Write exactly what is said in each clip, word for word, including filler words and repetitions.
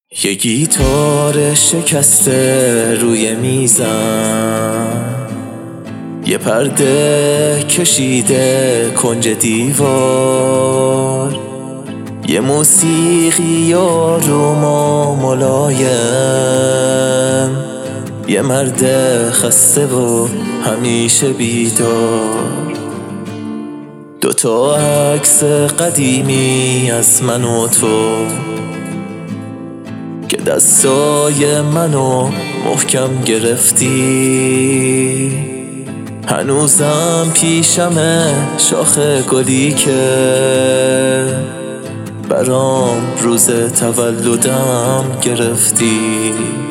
یه گیتار شکسته روی میزم، یه پرده کشیده کنج دیوار، یه موسیقی آروم و ملایم، یه مرد خسته و همیشه بیدار. دوتا عکس قدیمی از من و تو که دستای منو محکم گرفتی، هنوزم پیشمه شاخ گلی که برام روز تولدم گرفتی.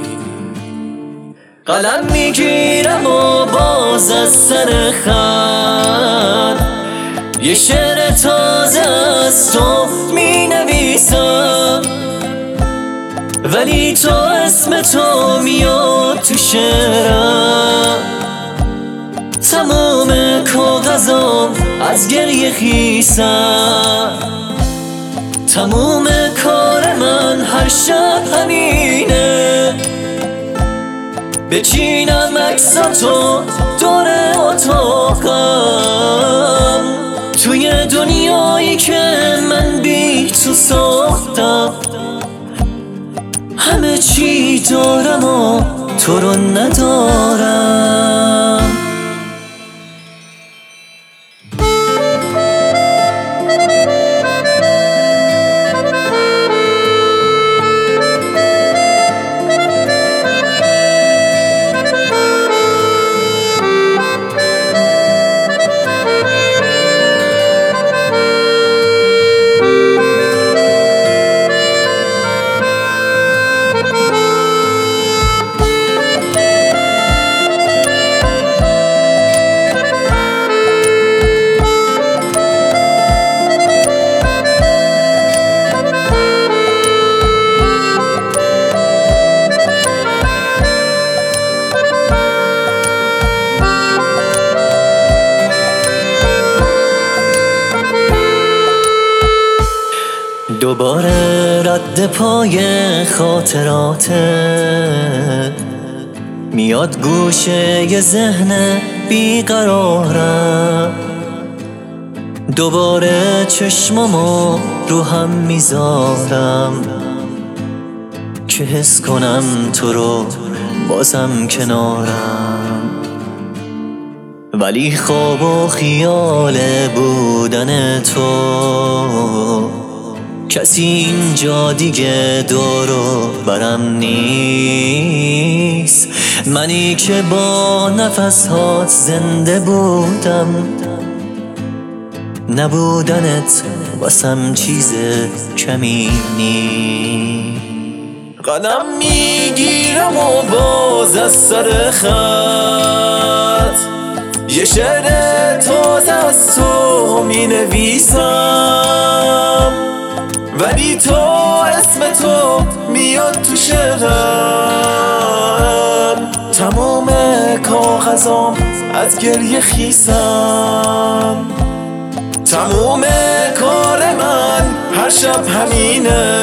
قلم میگیرم و باز از سر خط یه شعر تازه از تو می نویسم، ولی تو اسم تو میاد تو شعرم. تمام کاغذام از گریه خیسم، تمام کار من هر شب همینه، بچینم عکساتو دور اتاقم، توی دنیایی که من بی تو ساختم. همه چی دارم و تو رو ندارم. دوباره رد پای خاطراتت میاد گوشه ی ذهن بیقرارم، دوباره چشمامو رو هم میذارم که حس کنم تو رو بازم کنارم. ولی خواب و خیال بودن تو کسی اینجا دیگه دورو برم نیست، منی که با نفس‌هات زنده بودم، نبودنت واسم چیز کمی نی. قلم میگیرم و باز از سر خط یه شعر تازه از تو می نویسم، ولی تو اسم تو میاد تو شعرم. تمام کاغذام از گریه خیسم، تمام کار من هر شب همینه،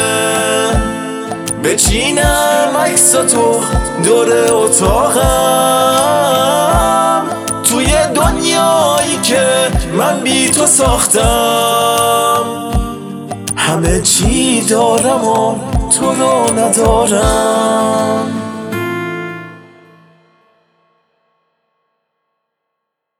بچینم عکساتو دور اتاقم، توی دنیایی که من بی تو ساختم. همه چی دارم و تو رو ندارم.